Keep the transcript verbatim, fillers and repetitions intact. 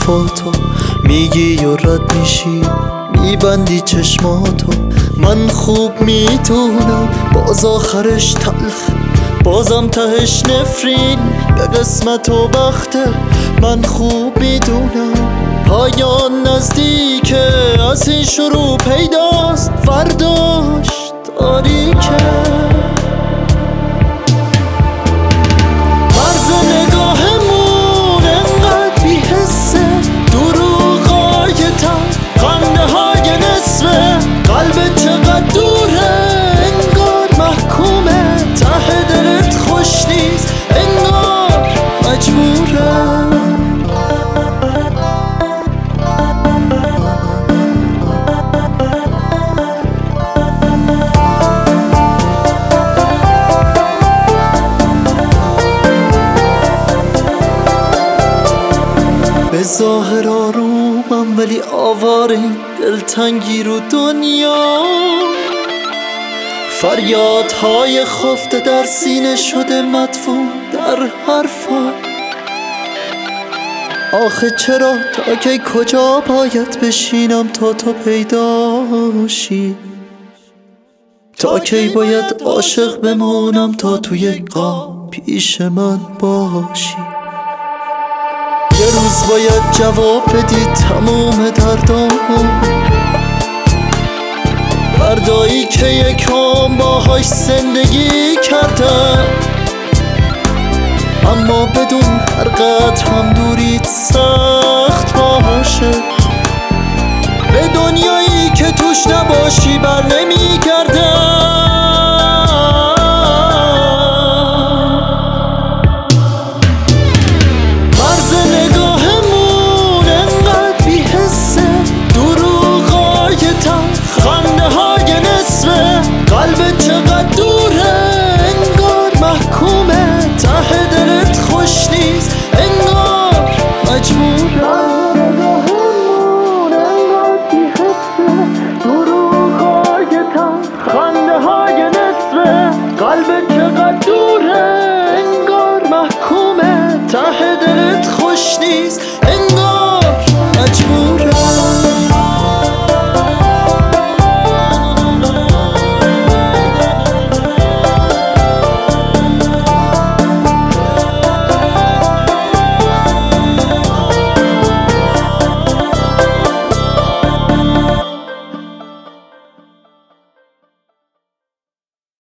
حرفاتو میگی و رد میشی، میبندی چشماتو. من خوب میدونم باز آخرش تلخ، بازم تهش نفرین به قسمت و بخته. من خوب میدونم پایان نزدیکه، از این شروع پیداست فرداش تاریکه. مرز نگاهمون انقدر بی‌حسه، دروغای تن، خنده های نصفه. قلبت چقدر دوره انگار محکومه، ته دلت خوش نیست انگار مجبوره. به ظاهر آرومم ولی آواره این دلتنگی رو دنیا. فریادهای خفته در سینه شده مدفون در حرفا. آخه چرا تا کی کجا باید بشینم تا تو پیداشی؟ تا کی باید عاشق بمونم تا توی قام پیش من باشی؟ یه روز باید جواب بدی تموم دردامو، دردایی که یکم باهاش زندگی کردم. اما بدون هر قدر هم دوریت سخت باشه، به دنیایی که توش نباشی بر نمیگردم. قلبت چقدر دوره انگار محکومه، ته دلت خوش نیست انگار مجبوره. انگار بی‌حسه، دروغای تن، خنده های نصفه. قلبت چقدر دوره انگار محکومه، ته